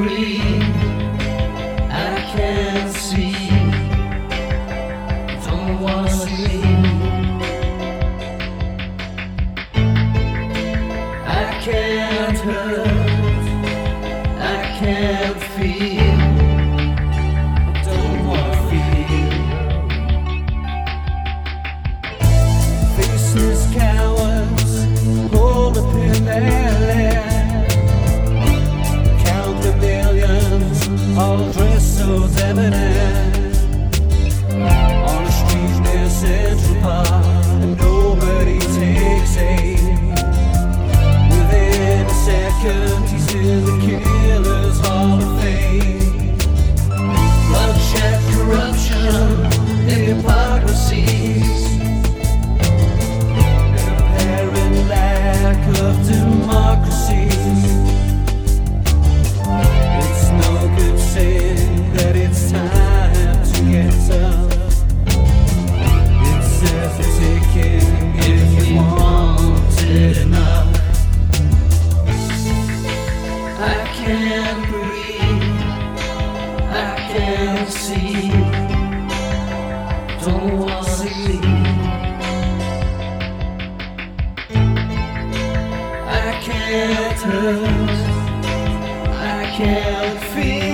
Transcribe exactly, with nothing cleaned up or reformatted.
breathe, I can't see, don't wanna see. I can't hurt, I can't feel, don't wanna feel. Faceless cowards hold up in their land, count the millions, all dressed so debonair, on the streets near Central Park, and nobody takes aim. Within a second, he's in the killer's hall of fame. Bloodshed, corruption, hypocrisies, an apparent lack of democracy. It's no good saying that it's time to get tough. It says it's ticking if you want it enough. I can't breathe, I can't see, don't wanna see. I can't hurt, I can't feel.